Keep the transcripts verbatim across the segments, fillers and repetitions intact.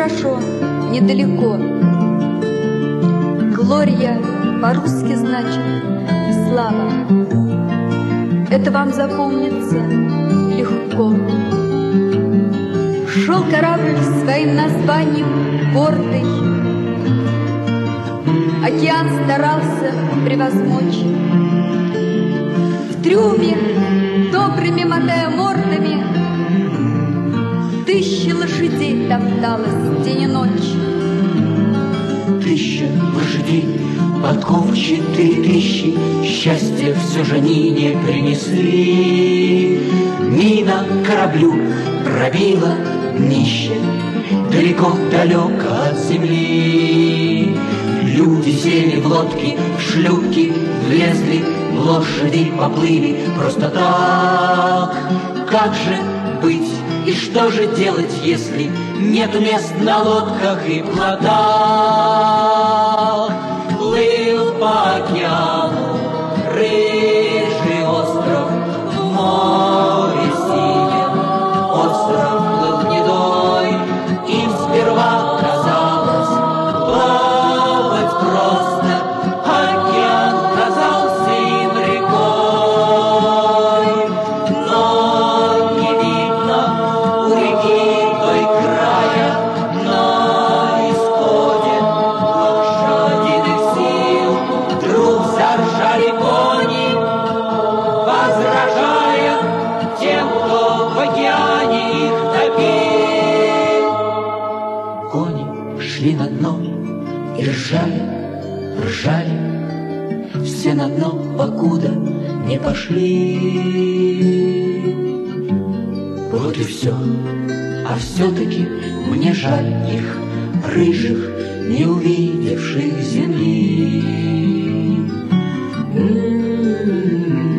хорошо, недалеко. Глория по-русски значит слава. Это вам запомнится легко. Шел корабль своим названием гордый, океан старался превозмочь. В трюме, добрыми мотая мордами, тысячи лошадей топталась день и ночь. Тысяча лошадей, подков четыре тысячи, счастья все же они не принесли. Мина кораблю пробила днище, далеко-далеко от земли. Люди сели в лодки, в шлюпки влезли, лошади поплыли просто так. Как же быть и что же делать, если нет мест на лодках и плотах? Плыл по океану рыжий остров, в море синем остров плыл гнедой. Им сперва казалось плавать просто, океан казался им рекой. Но не видно у реки той края, на исходе лошадиных сил вдруг заржали кони, возражая тем, кто в океане их топил. Кони шли на дно и ржали, ржали, все на дно, покуда не пошли. Вот и все, а все-таки мне жаль их, рыжих, не увидевших земли.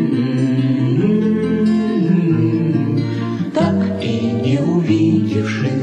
Так и не увидевших